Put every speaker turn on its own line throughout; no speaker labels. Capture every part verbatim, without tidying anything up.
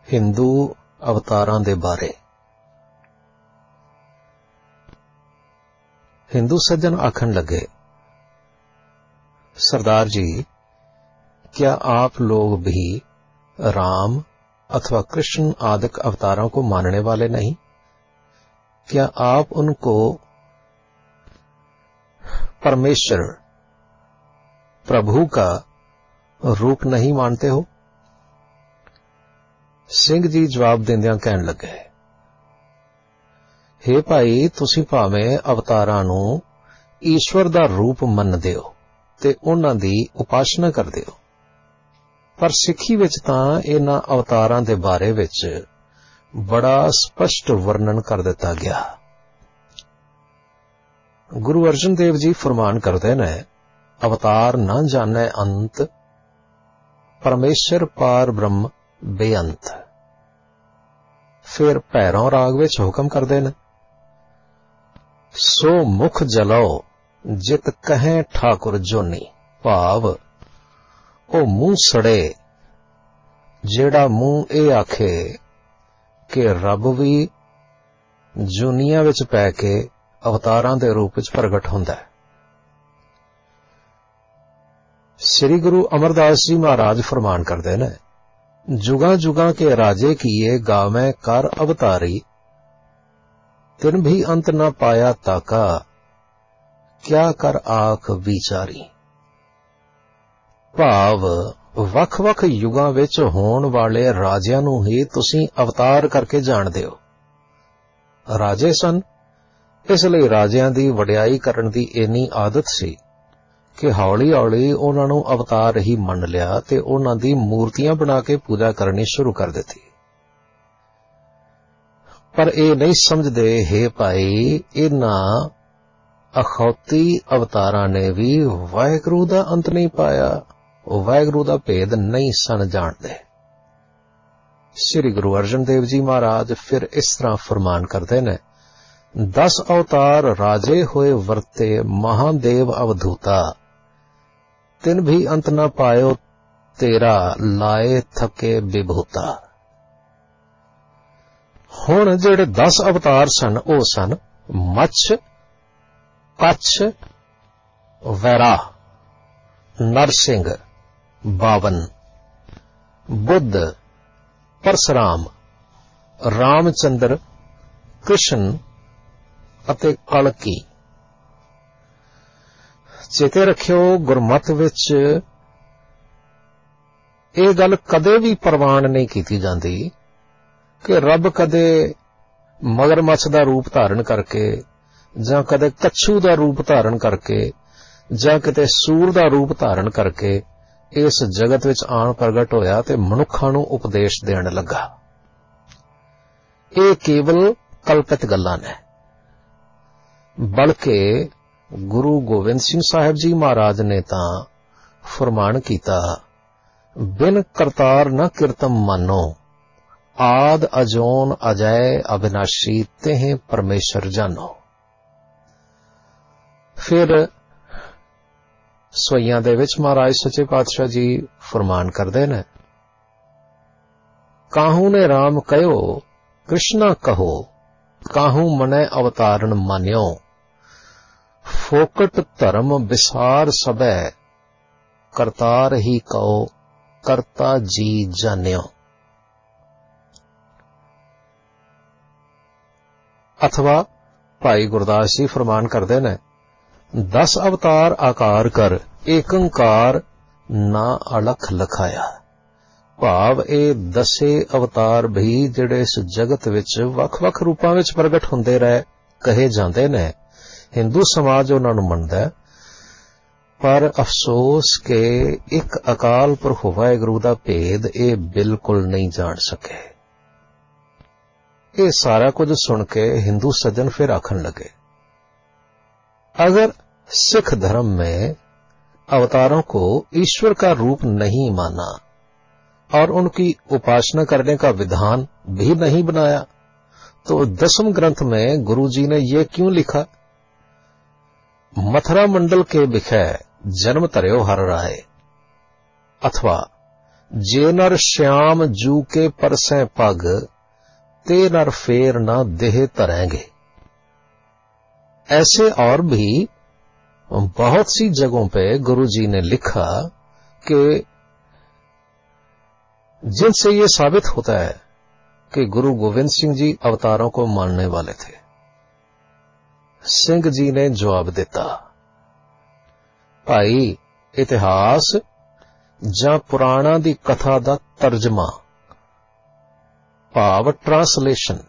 हिंदू अवतारां दे बारे। हिंदू सज्जन आखन लगे, सरदार जी, क्या आप लोग भी राम अथवा कृष्ण आदिक अवतारों को मानने वाले नहीं? क्या आप उनको परमेश्वर प्रभु का रूप नहीं मानते हो? सिंह जी जवाब दिंदियां कहन लगे, हे भाई, तुसी भावें अवतारां नूं ईश्वर दा रूप मनदे हो ते उन्हां दी उपासना करदे हो, पर सिੱਖੀ विच तां इन्हां अवतारां दे बारे विच बड़ा स्पष्ट वर्णन कर दिता गया। गुरु अर्जन देव जी फरमान करदे ने, अवतार न जाने अंत, परमेश्वर पार ब्रह्म बेअंत। फिर भैरों राग विच हुक्म करदे ने, सो मुख जलो जित कहें ठाकुर जोनी। भाव ओ मूंह सड़े जेड़ा मूंह ए आखे कि रब भी जुनिया विच पै के अवतारां दे रूप विच प्रगट हुंदा है। श्री गुरु अमरदास जी महाराज फरमान करदे ने, जुगा जुगा के राजे किए गावें कर अवतारी, तिन भी अंत न पाया ताका, क्या कर आख विचारी। भाव वख वख युगां विच होण वाले राजियां नूं ही तुसीं अवतार करके जाणदे हो। राजे सन, इसलिए राजियां दी वडियाई करन दी इन्नी आदत सी कि हौली हौली उन्हां नूं अवतार ही मन लिया ते उन्हां दी मूर्तियां बना के पूजा करनी शुरू कर दित्ती। पर ਇਹ नहीं समझदे, हे भाई, इन्हां अखौती अवतारां ने भी वाहिगुरू दा अंत नहीं पाया, वाहिगुरू दा भेद नहीं सन जाणदे। श्री गुरु अर्जन देव जी महाराज फिर इस तरह फरमान करदे ने, दस अवतार राजे होए वरते, महादेव अवधूता, तिन भी अंत न पायो तेरा, लाए थके विभूता। हुण जिहड़े दस अवतार सन ओ सन मच्छ, कच्छ, वैराह, नरसिंह, बावन, बुद्ध, परशुराम, रामचंद्र, कृष्ण अते कलकी। चेते रखियो, गुरमत विच ਇਹ ਗੱਲ कदे भी प्रवान नहीं की जाती कि रब कदे मगरमच्छ का रूप धारण करके जां कदे कच्छू का रूप धारण करके जां किते सूर का रूप धारण करके इस जगत विच आण प्रगट होया ते मनुखां नूं उपदेश देण लगा। ਇਹ केवल कल्पित गल्लां ने, बल्कि गुरु गोबिंद सिंह साहिब जी महाराज ने तां फरमान कीता, बिन करतार न कीर्तम मानो, आद अजोन अजय अविनाशी, तेह परमेश्वर जानो। फिर सोइयां दे विच महाराज सच्चे पातशाह जी फरमान करदे ने, काहू ने राम कहो कृष्णा कहो, काहू मनै अवतारण मान्यो, फोकट धर्म विसार सबै, करतार ही कहो करता जी जान्यो। अथवा भाई गुरदास जी फरमान करदे ने, दस अवतार आकार कर, एकंकार ना अलख लखाया। भाव ए दसे अवतार भी जिहड़े इस जगत विच वख वख रूपां विच प्रगट हुंदे रहे कहे जांदे ने, हिंदू समाज उन्हां नूं मनदा है, पर अफसोस के एक अकाल पुरख वाहिगुरू दा भेद ये बिल्कुल नहीं जान सके। ये सारा कुछ सुन के हिंदू सज्जन फिर आखन लगे, अगर सिख धर्म में अवतारों को ईश्वर का रूप नहीं माना और उनकी उपासना करने का विधान भी नहीं बनाया, तो दसम ग्रंथ में गुरु जी ने यह क्यों लिखा, मथुरा मंडल के बिखै जन्म धर्यो हर राय, अथवा जे नर श्याम जू के परसें पग, ते नर फेर ना देह धरेंगे। ऐसे और भी बहुत सी जगहों पे गुरु जी ने लिखा कि जिनसे ये साबित होता है कि गुरु गोविंद सिंह जी अवतारों को मानने वाले थे। सिंह जी ने जवाब दिता, भाई इतिहास जां पुराणा दी कथा दा तर्जमा भाव ट्रांसलेशन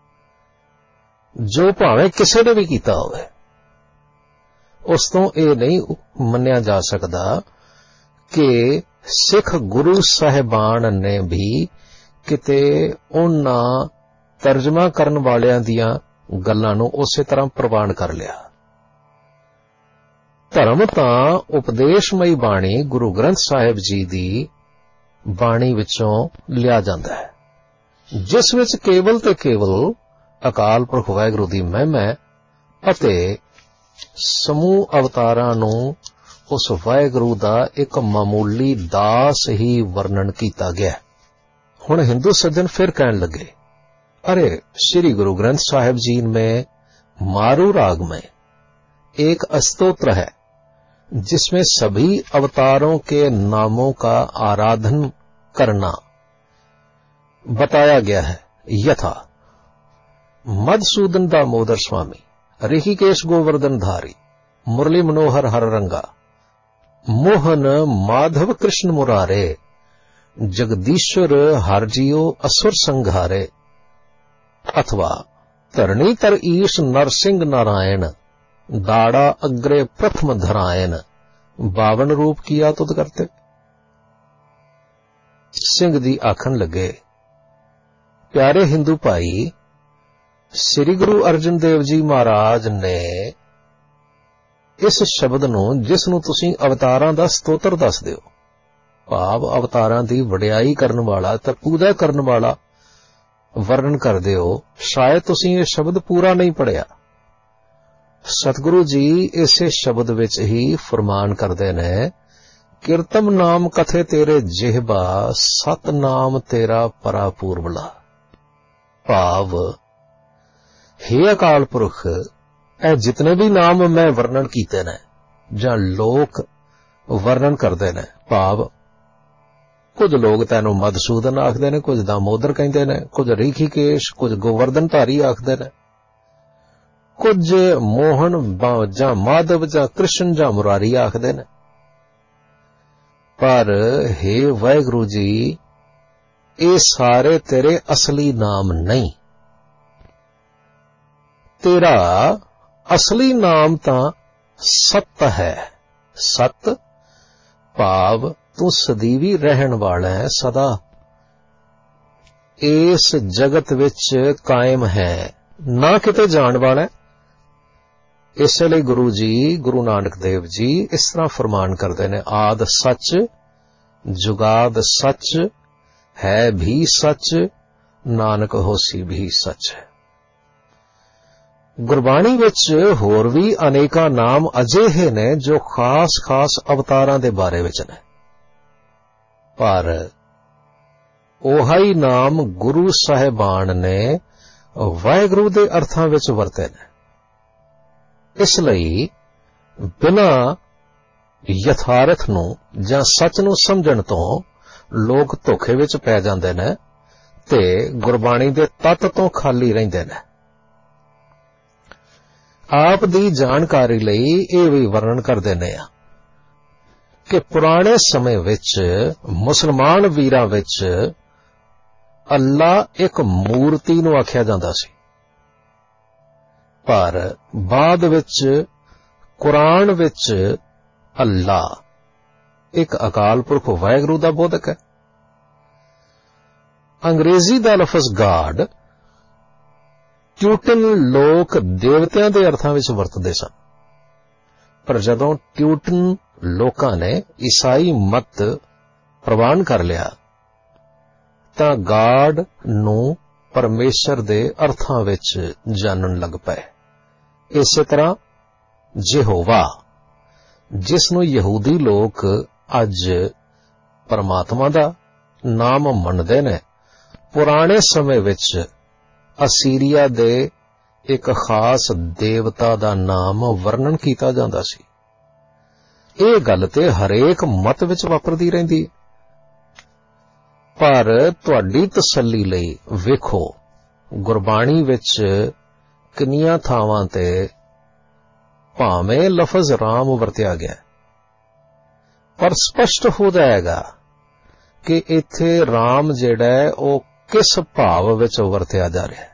जो भावें किसी ने भी कीता होवे, उस तो यह नहीं मन्निया जा सकता कि सिख गुरु साहिबान ने भी किते उन्हां तर्जमा करन वालियां दियां गल्लां नूं उसे तरह प्रवान कर लिया। धर्म तां उपदेशमई बाणी गुरु ग्रंथ साहिब जी दी बाणी विचों लिया जांदा है, जिस विच केवल ते केवल अकाल पुरख वाहिगुरू दी महिमा अते समूह अवतारां नूं उस वाहिगुरू दा एक मामूली दास ही वर्णन किया गया। हुण हिंदू सज्जन फिर कहन लगे, अरे श्री गुरु ग्रंथ साहिब जी में मारू राग में एक स्तोत्र है जिसमें सभी अवतारों के नामों का आराधन करना बताया गया है। यथा मधुसूदन दामोदर स्वामी, ऋषिकेश गोवर्धन धारी, मुरली मनोहर हर रंगा, मोहन माधव कृष्ण मुरारे, जगदीश्वर हरजियो असुर संघारे, अथवा धरणीतर ईश नरसिंह नारायण, दाड़ा अग्रे प्रथम धरायन, बावन रूप किया तुद करते। सिंह जी आखन लगे, प्यारे हिंदू भाई, श्री गुरु अर्जन देव जी महाराज ने इस शब्द नूं जिस नूं तुसीं अवतारां दा स्तोत्र दसदे हो, भाव अवतारां दी वडियाई करन वाला ते पूजा करन वाला वर्णन करदे हो, शायद तुसीं ये शब्द पूरा नहीं पढ़िया। सतगुरु जी इसे शब्द विच ही फरमान करदे ने, कीर्तम नाम कथे तेरे जिहबा, सत नाम तेरा परा पूर्वला। भाव हे अकाल पुरख, ए जितने भी नाम मैं वर्णन कीते ने जां लोक वर्णन करते ने, भाव कुछ लोग तैनू मधुसूदन आखदे ने, कुछ दामोदर कहंदे ने, कुछ ऋषिकेश, कुछ गोवर्धन धारी आखदे ने, कुछ मोहन जां माधव जां कृष्ण जां मुरारी आखदे ने। पर हे वाहिगुरू जी, ये सारे तेरे असली नाम नहीं। तेरा असली नाम तां सत है। सत भाव तू सदीवी रहन वाला है, सदा इस जगत विच कायम है, ना किते जाण वाला है। इसलिए गुरु जी, गुरु नानक देव जी इस तरह फरमान करते हैं, आद सच, जुगाद सच, है भी सच, नानक होसी भी सच है। गुरबाणी विच होर भी अनेका नाम अजिहे ने जो खास खास अवतारां दे बारे विच ने, पर ओहाई नाम गुरु साहिबान ने वाहिगुरू दे अर्थां विच वरते ने। इसलिए बिना यथार्थ नूं जां सच नूं समझण तो लोग धोखे विच पै जांदे ने ते गुरबाणी दे तत्त तो खाली रहिंदे ने। आप दी जानकारी लई ये भी वर्णन कर देने आ कि पुराने समय विच मुसलमान वीरां विच अल्लाह एक मूर्ति नूं आख्या जांदा सी, पर बाद विच कुरान विच अल्लाह एक अकाल पुरख वाहिगुरू दा बोधक है। अंग्रेजी दा लफज गाड ट्यूटन लोक देवतियां दे अर्थां विच वरतदे सन, पर जदों ट्यूटन लोकां ने ईसाई मत प्रवान कर लिया तां गाड नूं परमेश्वर दे अर्थां विच जानन लग पए। इसे तरह यहोवा, जिस नूं यहूदी लोक अज परमात्मा दा ਨਾਮ ਮੰਨਦੇ ਨੇ। ਪੁਰਾਣੇ ਸਮੇਂ ਵਿੱਚ ਅਸੀਰੀਆ ਦੇ ਇੱਕ ਖਾਸ ਦੇਵਤਾ ਦਾ ਨਾਮ ਵਰਣਨ ਕੀਤਾ ਜਾਂਦਾ ਸੀ। ਇਹ ਗੱਲ ਤੇ ਹਰੇਕ ਮਤ ਵਿੱਚ ਵਾਪਰਦੀ ਰਹਿੰਦੀ ਹੈ। ਪਰ ਤੁਹਾਡੀ ਤਸੱਲੀ ਲਈ ਵੇਖੋ, ਗੁਰਬਾਣੀ ਵਿੱਚ ਕਿੰਨੀਆਂ ਥਾਵਾਂ ਤੇ ਭਾਵੇਂ ਲਫ਼ਜ਼ ਰਾਮ ਵਰਤਿਆ ਗਿਆ, ਪਰ ਸਪਸ਼ਟ ਹੋ ਜਾਏਗਾ ਕਿ ਇੱਥੇ ਰਾਮ ਜਿਹੜਾ ਹੈ ਉਹ ਕਿਸ ਭਾਵ ਵਿੱਚ ਵਰਤਿਆ ਜਾ ਰਿਹਾ ਹੈ।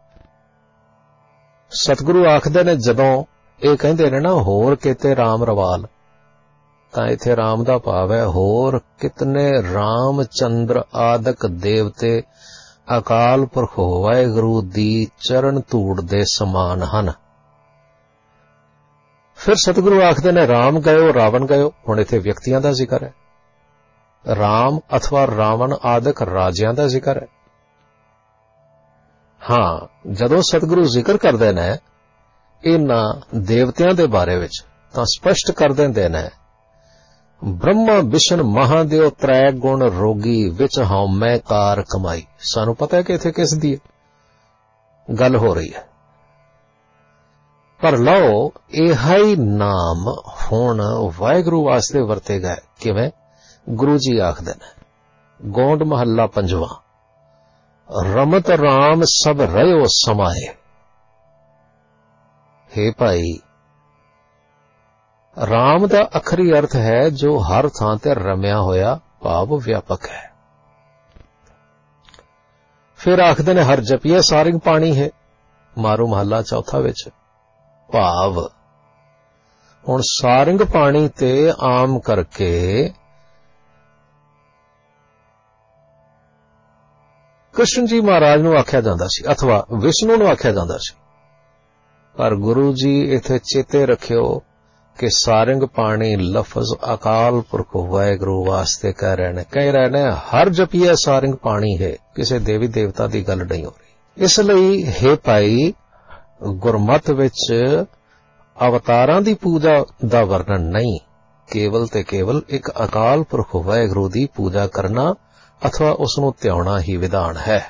ਸਤਿਗੁਰੂ ਆਖਦੇ ਨੇ, ਜਦੋਂ ਇਹ ਕਹਿੰਦੇ ਨੇ ਨਾ ਹੋਰ ਕਿਤੇ ਰਾਮ ਰਵਾਲ, ਤਾਂ ਇੱਥੇ ਰਾਮ ਦਾ ਭਾਵ ਹੈ ਹੋਰ ਕਿਤਨੇ ਰਾਮ ਚੰਦਰ ਆਦਿਕ ਦੇਵਤੇ ਅਕਾਲ ਪੁਰਖ ਵਾਹਿਗੁਰੂ ਦੀ ਚਰਨ ਧੂੜ ਦੇ ਸਮਾਨ ਹਨ। ਫਿਰ ਸਤਿਗੁਰੂ ਆਖਦੇ ਨੇ ਰਾਮ ਗਇਓ ਰਾਵਣ ਗਇਓ। ਹੁਣ ਇੱਥੇ ਵਿਅਕਤੀਆਂ ਦਾ ਜ਼ਿਕਰ ਹੈ, ਰਾਮ ਅਥਵਾ ਰਾਵਣ ਆਦਿਕ ਰਾਜਿਆਂ ਦਾ ਜ਼ਿਕਰ ਹੈ। ਹਾਂ, ਜਦੋਂ ਸਤਿਗੁਰੂ ਜ਼ਿਕਰ ਕਰਦੇ ਨੇ ਇਹਨਾਂ ਦੇਵਤਿਆਂ ਦੇ ਬਾਰੇ ਵਿੱਚ, ਤਾਂ ਸਪਸ਼ਟ ਕਰ ਦਿੰਦੇ ਨੇ, ਬ੍ਰਹਮਾ ਵਿਸ਼ਨ ਮਹਾਦੇਵ ਤ੍ਰੈ ਗੁਣ ਰੋਗੀ ਵਿੱਚ ਹਉਮੈ ਕਾਰ ਕਮਾਈ। ਸਾਨੂੰ ਪਤਾ ਹੈ ਕਿ ਇੱਥੇ ਕਿਸ ਦੀ ਗੱਲ ਹੋ ਰਹੀ ਹੈ। ਪਰ ਲਓ, ਇਹ ਹੀ ਨਾਮ ਹੁਣ ਵਾਹਿਗੁਰੂ ਵਾਸਤੇ ਵਰਤੇ ਗਏ। ਕਿਵੇਂ? ਗੁਰੂ ਜੀ ਆਖਦੇ ਨੇ, ਗੋਂਡ ਮਹੱਲਾ ਪੰਜਵਾਂ, ਰਮਤ ਰਾਮ ਸਭ ਰਹਿਓ ਸਮਾਏ। ਹੇ ਭਾਈ, ਰਾਮ ਦਾ ਅਖਰੀ ਅਰਥ ਹੈ ਜੋ ਹਰ ਥਾਂ ਤੇ ਰਮਿਆ ਹੋਇਆ, ਭਾਵ ਵਿਆਪਕ ਹੈ। ਫਿਰ ਆਖਦੇ ਨੇ ਹਰ ਜਪੀਏ ਸਾਰਿੰਗ ਪਾਣੀ ਹੈ, ਮਾਰੂ ਮਹੱਲਾ ਚੌਥਾ ਵਿੱਚ। ਭਾਵ ਹੁਣ ਸਾਰਿੰਗ ਪਾਣੀ ਤੇ ਆਮ ਕਰਕੇ ਕ੍ਰਿਸ਼ਨ ਜੀ ਮਹਾਰਾਜ ਨੂੰ ਆਖਿਆ ਜਾਂਦਾ ਸੀ ਅਥਵਾ ਵਿਸ਼ਨੂੰ ਨੂੰ ਆਖਿਆ ਜਾਂਦਾ ਸੀ। ਪਰ ਗੁਰੂ ਜੀ ਇੱਥੇ ਚੇਤੇ ਰੱਖਿਓ ਕਿ ਸਾਰਿੰਗ ਪਾਣੀ ਲਫ਼ਜ਼ ਅਕਾਲ ਪੁਰਖ ਵਾਹਿਗੁਰੂ ਵਾਸਤੇ ਕਹਿ ਰਹੇ ਨੇ ਕਹਿ ਰਹੇ ਨੇ ਹਰ ਜਪੀਏ ਸਾਰਿੰਗ ਪਾਣੀ ਹੈ, ਕਿਸੇ ਦੇਵੀ ਦੇਵਤਾ ਦੀ ਗੱਲ ਨਹੀਂ ਹੋ ਰਹੀ। ਇਸ ਲਈ ਹੈ ਭਾਈ, ਗੁਰਮਤ ਵਿੱਚ ਅਵਤਾਰਾਂ ਦੀ ਪੂਜਾ ਦਾ ਵਰਣਨ ਨਹੀਂ, ਕੇਵਲ ਤੇ ਕੇਵਲ ਇੱਕ ਅਕਾਲ ਪੁਰਖ ਵਾਹਿਗੁਰੂ ਦੀ ਪੂਜਾ ਕਰਨਾ ਅਥਵਾ ਉਸ ਨੂੰ ਧਿਆਉਣਾ ਹੀ ਵਿਧਾਨ ਹੈ।